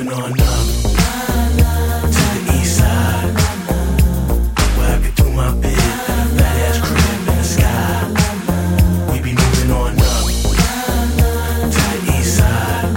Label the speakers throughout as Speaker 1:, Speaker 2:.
Speaker 1: moving on up to the east side, where I could do my bit in a badass crib in the sky. We be moving on up to the east side,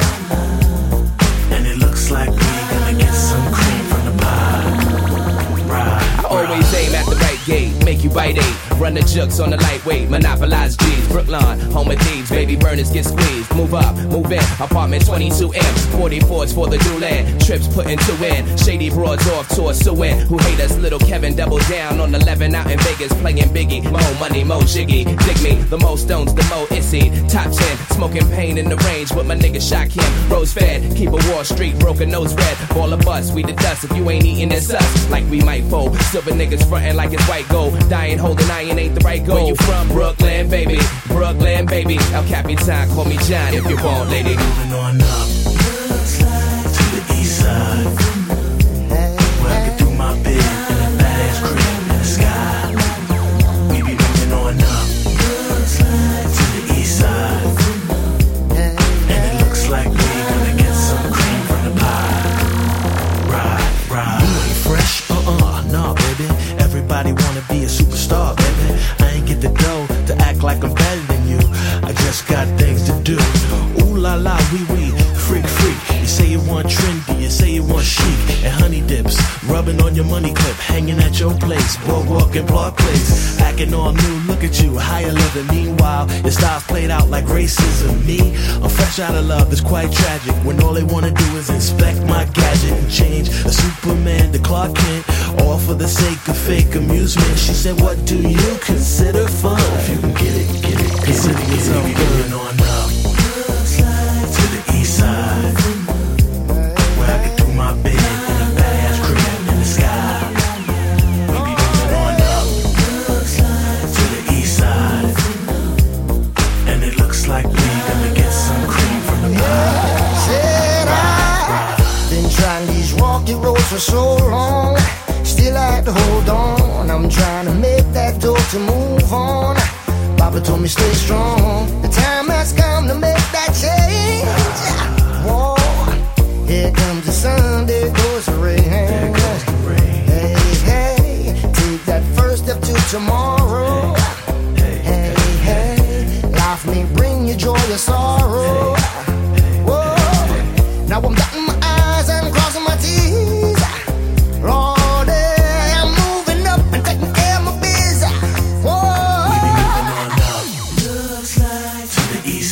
Speaker 1: and it looks like we gonna get some cream from the pie. Right.
Speaker 2: I always aim at the right gate, make you bite eight. Run the jokes on the lightweight, monopolize G's. Brooklyn, home of thieves, baby burners get squeezed. Move up, move in, apartment 22 M's. 44s for the new land, trips putting two in. Shady broads off tour suing. Who hate us, little Kevin double down on 11 out in Vegas. Playing Biggie, more money, more jiggy. Dig me, the most stones, the more issy. Top 10, smoking pain in the range with my nigga Shock him. Rose fed, keep a Wall Street, broken nose red. Ball of bust, we the dust, if you ain't eating it's us. Like we might fold, silver niggas frontin' like it's white gold. Dying, holding iron ain't the right goal. Where you from? Brooklyn, baby. Brooklyn, baby. El Capitan, call me John if you want, lady.
Speaker 1: Moving on up to the east side, where I could do my bit in a badass crib in the sky. We be moving on up to the east side, and it looks like we gonna get some cream from the pie. Right. You ain't fresh? Nah, baby. Everybody wanna be a superstar, baby. I ain't get the dough to act like I'm better than you. I just got things to do. Ooh la la, wee, freak. You say you want trendy, you say you want chic, and honey dips, rubbing on your money clip, hanging at your place, boardwalk and Park Place, acting all new. Look at you, higher living. Meanwhile, your style's played out like racism. Me, I'm fresh out of love. It's quite tragic when all they wanna do is inspect my gadget and change a Superman to Clark Kent, all for the sake of fake amusement. She said, what do you consider fun? If you can get it, consider yourself good. On up to the east side, where I could do my bit in a badass crib in the sky. We be moving on up to the east side, and it looks like we gonna get some cream from the pie.
Speaker 3: Said I've been trying these rocky roads for so long, still I had to hold on. I'm trying to make that door to move on. Papa told me stay strong. The time has come to make that change. Whoa, here comes the sun, there goes the rain. Hey, take that first step to tomorrow. Hey, life may bring you joy or sorrow. Whoa, now I'm dotting my I's and crossing my T's. Lord, I'm moving up and taking care of my biz. Whoa.
Speaker 1: To the east